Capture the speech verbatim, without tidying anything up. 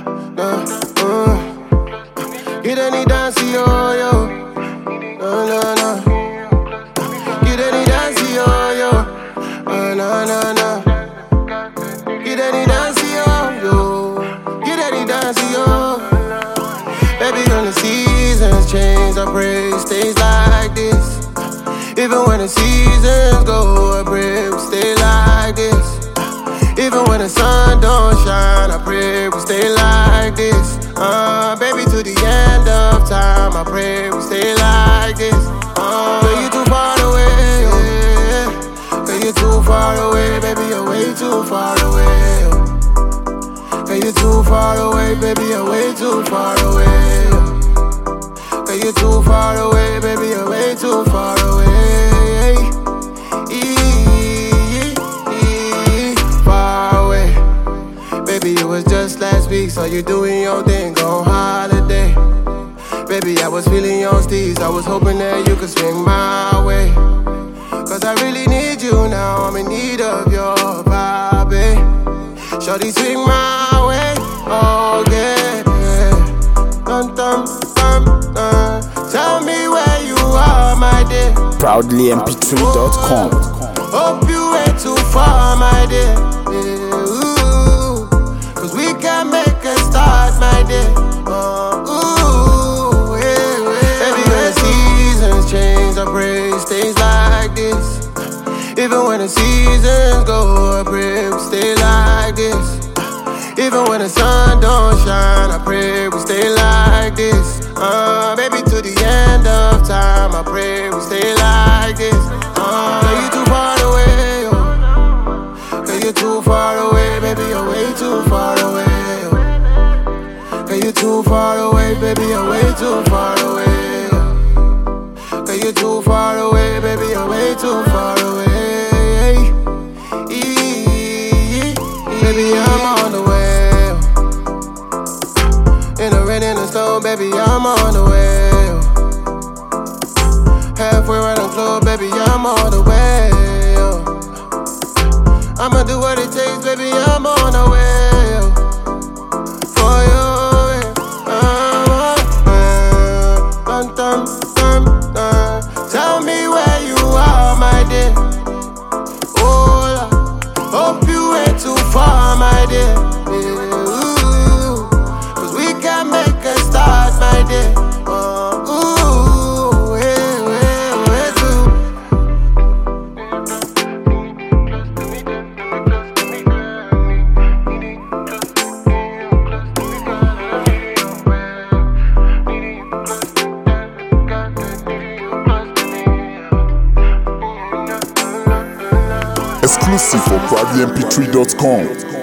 nah, uh. Get any dance, yo, yo. No, no, no. Get any dance, yo, yo. Uh, no, no, no. Get any dance, yo, yo. Get any dance, yo. Baby, when the seasons change, I pray it stays like this. Even when the seasons go, I pray we stay like this. Even when the sun don't shine, I pray we stay like this. Uh, baby, to the end of time, I pray we stay like this. Uh, girl, you too far away, yeah. Girl, you too far away, baby, you're way too far away. Girl, you too far away, baby, you're way too far away. Girl, you too far away, baby, you're way too far away. Baby, it was just last week, so you doing your thing, go on holiday. Baby, I was feeling your steez, I was hoping that you could swing my way. Cause I really need you now, I'm in need of your vibe, babe. Shorty, swing my way, oh yeah, yeah. Dun, dun, dun, dun. Tell me where you are, my dear. Proudly M P three dot com. Hope you ain't too far, my dear, yeah. We can make a start, my dear. Uh, ooh, yeah, yeah. Baby, when the seasons change, I pray it stays like this. Even when the seasons go, I pray we stay like this. Even when the sun don't shine, I pray we stay like this. Uh, baby, to the end of time, I pray we stay like this. Uh, girl, you too far away, oh. Girl, you too far away, baby, you're way too far away. Girl, you too far away, baby, you're way too far away. Girl, you too far away, baby, you're way too far away. Baby, I'm on the way. In the rain, in the snow, baby, I'm on the way. Halfway around the globe, baby, I'm on the way. I'ma do what it takes, baby, I'm on the way. For you. Tell me where you are, my dear. Oh, hope you ain't too far, my dear. Ooh, cause we can make a start, my dear. Uh, ooh, where, where, where Exclusive for Proudly M P three dot com.